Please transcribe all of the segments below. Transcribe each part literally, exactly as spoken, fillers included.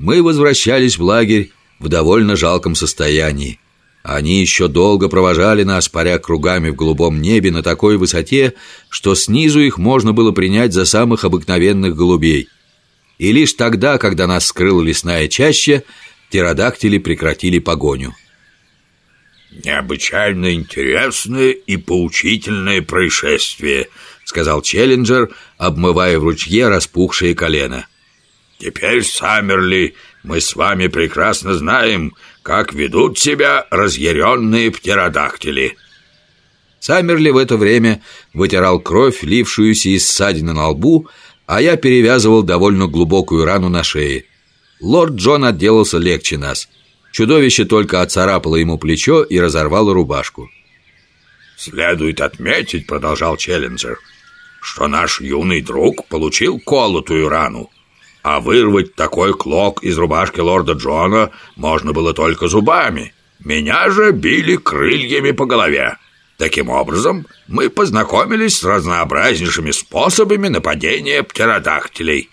мы возвращались в лагерь в довольно жалком состоянии. Они еще долго провожали нас, паря кругами в голубом небе на такой высоте, что снизу их можно было принять за самых обыкновенных голубей. И лишь тогда, когда нас скрыла лесная чаща, птеродактили прекратили погоню. «Необычайно интересное и поучительное происшествие», — сказал Челленджер, обмывая в ручье распухшие колено. «Теперь, Саммерли, мы с вами прекрасно знаем, как ведут себя разъяренные птеродактили». Саммерли в это время вытирал кровь, лившуюся из ссадины на лбу, а я перевязывал довольно глубокую рану на шее. Лорд Джон отделался легче нас. Чудовище только отцарапало ему плечо и разорвало рубашку. «Следует отметить, — продолжал Челленджер, — что наш юный друг получил колотую рану, а вырвать такой клок из рубашки лорда Джона можно было только зубами. Меня же били крыльями по голове. Таким образом, мы познакомились с разнообразнейшими способами нападения птеродактилей».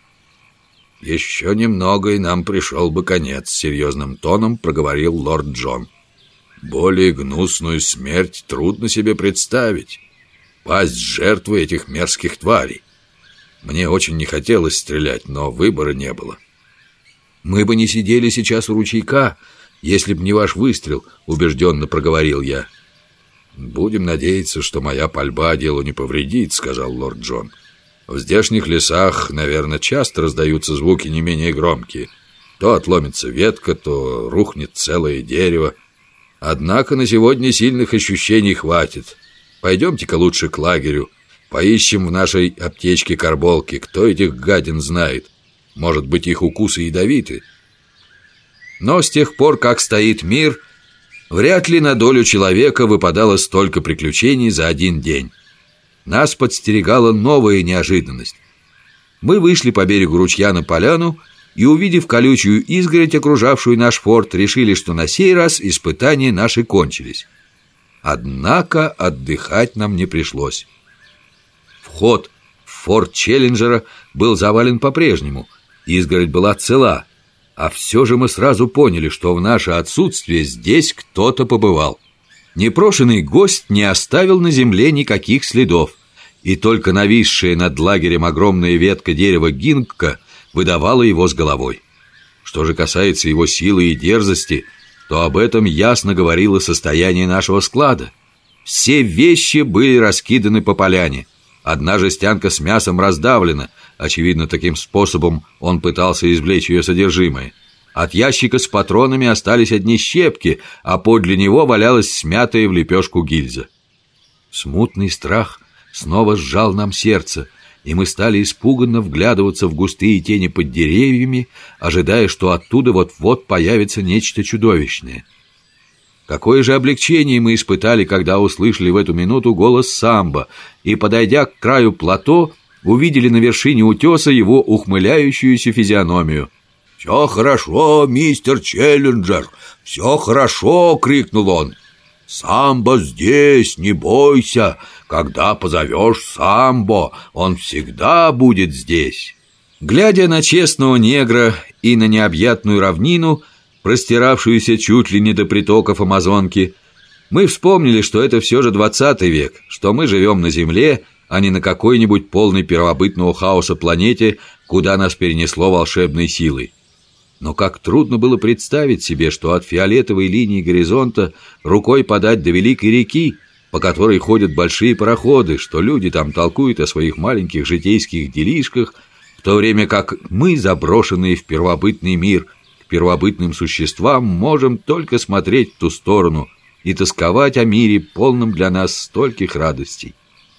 «Еще немного, и нам пришел бы конец», — серьезным тоном проговорил лорд Джон. «Более гнусную смерть трудно себе представить. Пасть жертвы этих мерзких тварей. Мне очень не хотелось стрелять, но выбора не было». «Мы бы не сидели сейчас у ручейка, если б не ваш выстрел», — убежденно проговорил я. «Будем надеяться, что моя пальба делу не повредит», — сказал лорд Джон. «В здешних лесах, наверное, часто раздаются звуки не менее громкие. То отломится ветка, то рухнет целое дерево. Однако на сегодня сильных ощущений хватит. Пойдемте-ка лучше к лагерю. Поищем в нашей аптечке карболки. Кто этих гадин знает? Может быть, их укусы ядовиты?» Но с тех пор, как стоит мир, вряд ли на долю человека выпадало столько приключений за один день. Нас подстерегала новая неожиданность. Мы вышли по берегу ручья на поляну и, увидев колючую изгородь, окружавшую наш форт, решили, что на сей раз испытания наши кончились. Однако отдыхать нам не пришлось. Вход в форт Челленджера был завален по-прежнему. Изгородь была цела. А все же мы сразу поняли, что в наше отсутствие здесь кто-то побывал. Непрошенный гость не оставил на земле никаких следов, и только нависшая над лагерем огромная ветка дерева гинка выдавала его с головой. Что же касается его силы и дерзости, то об этом ясно говорило состояние нашего склада. Все вещи были раскиданы по поляне. Одна жестянка с мясом раздавлена. Очевидно, таким способом он пытался извлечь ее содержимое. От ящика с патронами остались одни щепки, а подле него валялась смятая в лепешку гильза. Смутный страх снова сжал нам сердце, и мы стали испуганно вглядываться в густые тени под деревьями, ожидая, что оттуда вот-вот появится нечто чудовищное. Какое же облегчение мы испытали, когда услышали в эту минуту голос Самбо, и, подойдя к краю плато, увидели на вершине утеса его ухмыляющуюся физиономию. «Все хорошо, мистер Челленджер, все хорошо!» — крикнул он. «Самбо здесь, не бойся! Когда позовешь Самбо, он всегда будет здесь!» Глядя на честного негра и на необъятную равнину, простиравшуюся чуть ли не до притоков Амазонки, мы вспомнили, что это все же двадцатый век, что мы живем на Земле, а не на какой-нибудь полной первобытного хаоса планете, куда нас перенесло волшебной силой. Но как трудно было представить себе, что от фиолетовой линии горизонта рукой подать до великой реки, по которой ходят большие пароходы, что люди там толкуют о своих маленьких житейских делишках, в то время как мы, заброшенные в первобытный мир, к первобытным существам, можем только смотреть в ту сторону и тосковать о мире, полном для нас стольких радостей.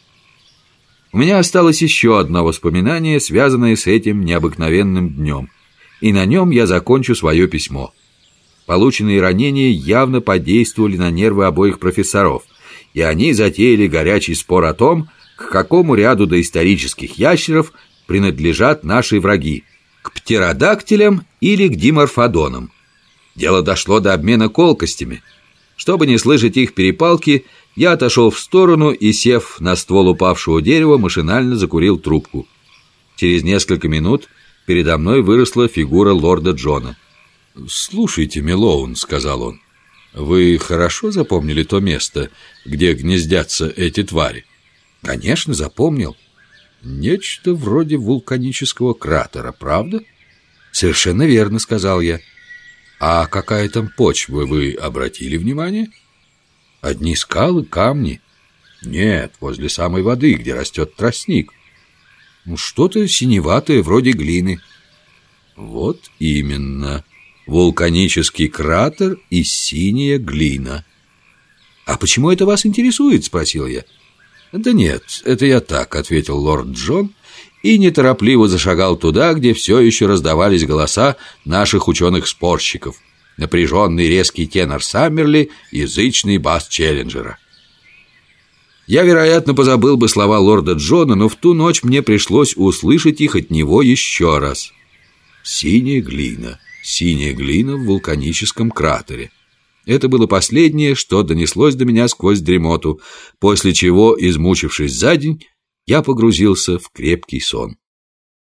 У меня осталось еще одно воспоминание, связанное с этим необыкновенным днем, и на нем я закончу свое письмо. Полученные ранения явно подействовали на нервы обоих профессоров, и они затеяли горячий спор о том, к какому ряду доисторических ящеров принадлежат наши враги, к птеродактилям или к диморфодонам. Дело дошло до обмена колкостями. Чтобы не слышать их перепалки, я отошел в сторону и, сев на ствол упавшего дерева, машинально закурил трубку. Через несколько минут передо мной выросла фигура лорда Джона. «Слушайте, Мэлоун», — сказал он, — «вы хорошо запомнили то место, где гнездятся эти твари?» «Конечно, запомнил. Нечто вроде вулканического кратера, правда?» «Совершенно верно», — сказал я. «А какая там почва, вы обратили внимание?» «Одни скалы, камни». «Нет, возле самой воды, где растет тростник. Ну, что-то синеватое, вроде глины». «Вот именно. Вулканический кратер и синяя глина». «А почему это вас интересует?» — спросил я. «Да нет, это я так», — ответил лорд Джон и неторопливо зашагал туда, где все еще раздавались голоса наших ученых-спорщиков. Напряженный резкий тенор Саммерли, язычный бас Челленджера. Я, вероятно, позабыл бы слова лорда Джона, но в ту ночь мне пришлось услышать их от него еще раз. Синяя глина, синяя глина в вулканическом кратере. Это было последнее, что донеслось до меня сквозь дремоту, после чего, измучившись за день, я погрузился в крепкий сон.